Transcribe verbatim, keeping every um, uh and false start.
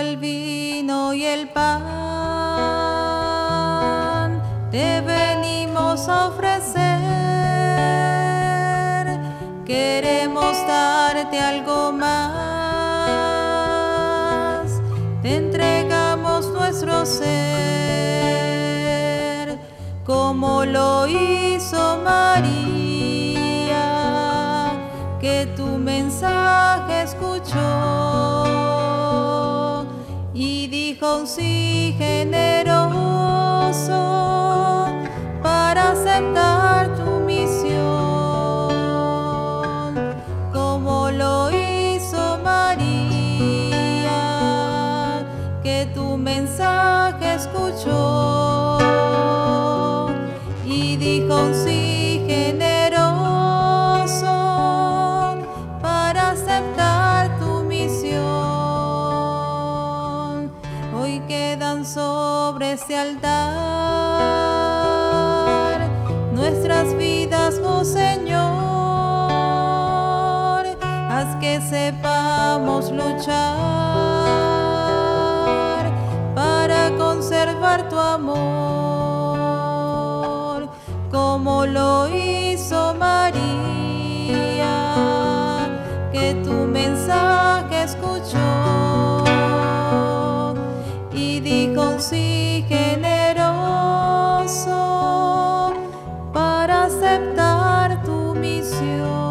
el vino y el pan, te venimos a ofrecer. Queremos darte algo más, te entregamos nuestro ser, como lo hizo María, que tu mensaje escuchó y dijo un sí generoso para aceptar tu misión, como lo hizo María, que tu mensaje escuchó y dijo un sí generoso para aceptar tu misión. Hoy quedan sobre este altar nuestras vidas, oh Señor. Haz que sepamos luchar para conservar tu amor, como lo hizo María, que tu mensaje escuchó y dijo un sí generoso para aceptar tu misión.